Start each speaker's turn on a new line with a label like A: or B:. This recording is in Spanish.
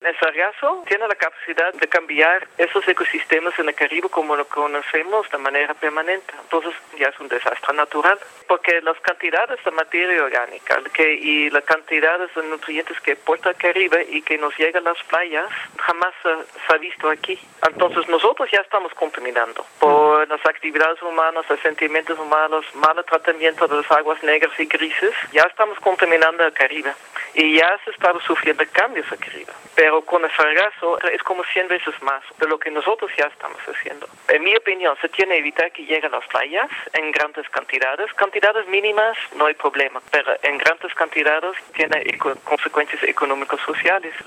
A: El sargazo tiene la capacidad de cambiar esos ecosistemas en el Caribe como lo conocemos de manera permanente. Entonces ya es un desastre natural, porque las cantidades de materia orgánica y las cantidades de nutrientes que aporta el Caribe y que nos llegan a las playas jamás se ha visto aquí. Entonces nosotros ya estamos contaminando por las actividades humanas, los sentimientos humanos, mal tratamiento de las aguas negras y grises. Ya estamos contaminando el Caribe y ya se está sufriendo cambios al Caribe. Pero con el sargazo es como 100 veces más de lo que nosotros ya estamos haciendo. En mi opinión, se tiene que evitar que lleguen a las playas en grandes cantidades. Cantidades mínimas no hay problema, pero en grandes cantidades tiene consecuencias económicas sociales.